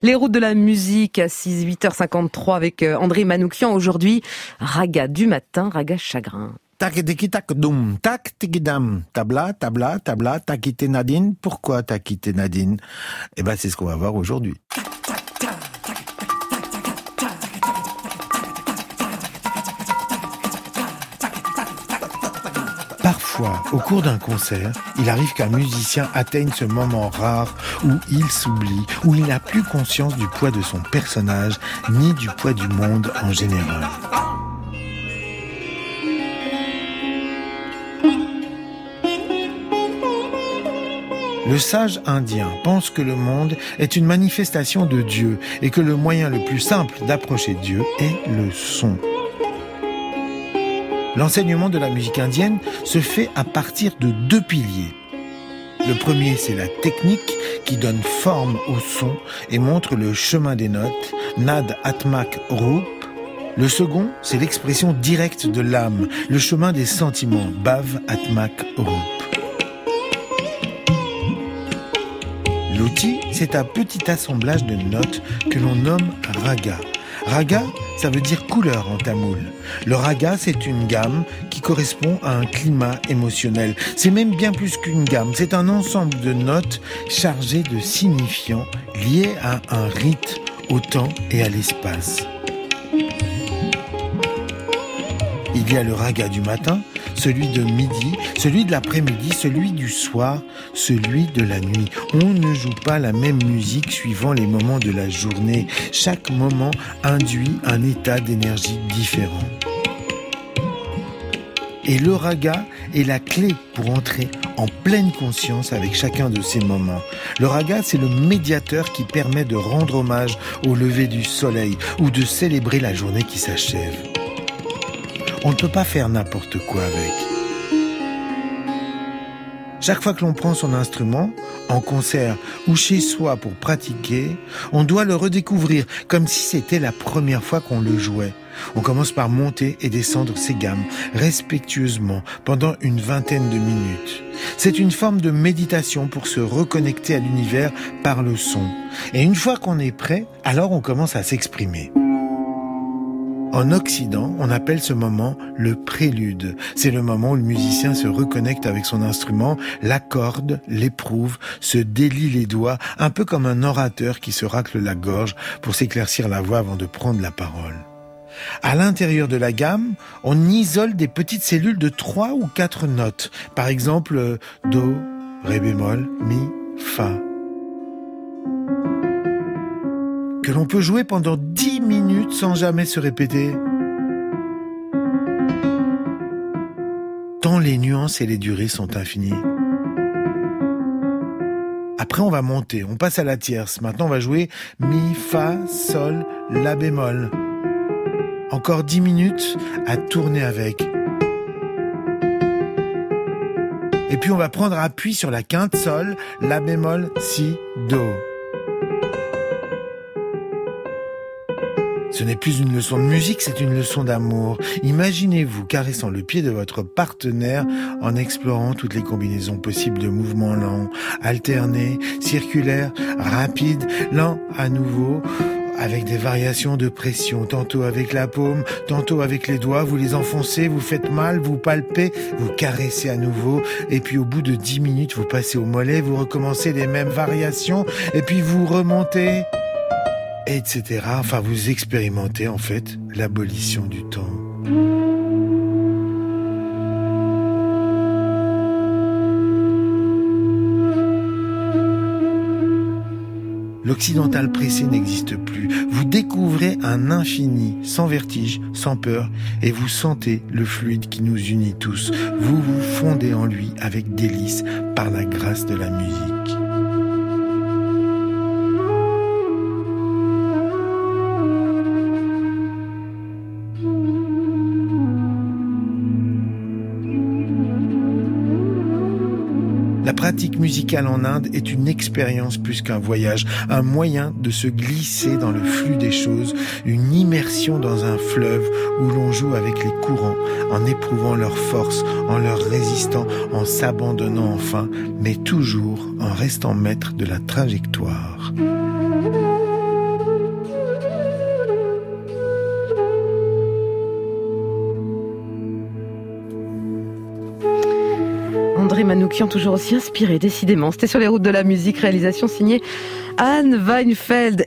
Les routes de la musique à 8h53 avec André Manoukian. Aujourd'hui, raga du matin, raga chagrin. Tak tiki tak doum, tak tiki dam, tabla, tabla, tabla, t'as quitté Nadine. Pourquoi t'as quitté Nadine? Eh ben, c'est ce qu'on va voir aujourd'hui. Parfois, au cours d'un concert, il arrive qu'un musicien atteigne ce moment rare où il s'oublie, où il n'a plus conscience du poids de son personnage, ni du poids du monde en général. Le sage indien pense que le monde est une manifestation de Dieu et que le moyen le plus simple d'approcher Dieu est le son. L'enseignement de la musique indienne se fait à partir de deux piliers. Le premier, c'est la technique qui donne forme au son et montre le chemin des notes, Nad Atmak Roop. Le second, c'est l'expression directe de l'âme, le chemin des sentiments, Bhav Atmak Roop. L'outil, c'est un petit assemblage de notes que l'on nomme raga. Raga, ça veut dire couleur en tamoul. Le raga, c'est une gamme qui correspond à un climat émotionnel. C'est même bien plus qu'une gamme, c'est un ensemble de notes chargées de signifiants liés à un rite, au temps et à l'espace. Il y a le raga du matin, celui de midi, celui de l'après-midi, celui du soir, celui de la nuit. On ne joue pas la même musique suivant les moments de la journée. Chaque moment induit un état d'énergie différent. Et le raga est la clé pour entrer en pleine conscience avec chacun de ces moments. Le raga, c'est le médiateur qui permet de rendre hommage au lever du soleil ou de célébrer la journée qui s'achève. On ne peut pas faire n'importe quoi avec. Chaque fois que l'on prend son instrument, en concert ou chez soi pour pratiquer, on doit le redécouvrir comme si c'était la première fois qu'on le jouait. On commence par monter et descendre ses gammes, respectueusement, pendant une vingtaine de minutes. C'est une forme de méditation pour se reconnecter à l'univers par le son. Et une fois qu'on est prêt, alors on commence à s'exprimer. En Occident, on appelle ce moment le prélude. C'est le moment où le musicien se reconnecte avec son instrument, l'accorde, l'éprouve, se délie les doigts, un peu comme un orateur qui se racle la gorge pour s'éclaircir la voix avant de prendre la parole. À l'intérieur de la gamme, on isole des petites cellules de 3 ou 4 notes. Par exemple, Do, Ré bémol, Mi, Fa. Que l'on peut jouer pendant 10 minutes sans jamais se répéter. Tant les nuances et les durées sont infinies. Après, on va monter, on passe à la tierce. Maintenant, on va jouer Mi, Fa, Sol, La bémol. Encore 10 minutes à tourner avec. Et puis, on va prendre appui sur la quinte Sol, La bémol, Si, Do. Ce n'est plus une leçon de musique, c'est une leçon d'amour. Imaginez-vous caressant le pied de votre partenaire en explorant toutes les combinaisons possibles de mouvements lents, alternés, circulaires, rapides, lents à nouveau, avec des variations de pression, tantôt avec la paume, tantôt avec les doigts, vous les enfoncez, vous faites mal, vous palpez, vous caressez à nouveau, et puis au bout de 10 minutes, vous passez au mollet, vous recommencez les mêmes variations, et puis vous remontez, etc. Enfin, vous expérimentez en fait l'abolition du temps. L'occidental pressé n'existe plus. Vous découvrez un infini, sans vertige, sans peur, et vous sentez le fluide qui nous unit tous. Vous vous fondez en lui avec délice par la grâce de la musique. La pratique musicale en Inde est une expérience plus qu'un voyage, un moyen de se glisser dans le flux des choses, une immersion dans un fleuve où l'on joue avec les courants, en éprouvant leur force, en leur résistant, en s'abandonnant enfin, mais toujours en restant maître de la trajectoire. André Manoukian, toujours aussi inspiré, décidément. C'était sur les routes de la musique, réalisation signée Anne Weinfeld.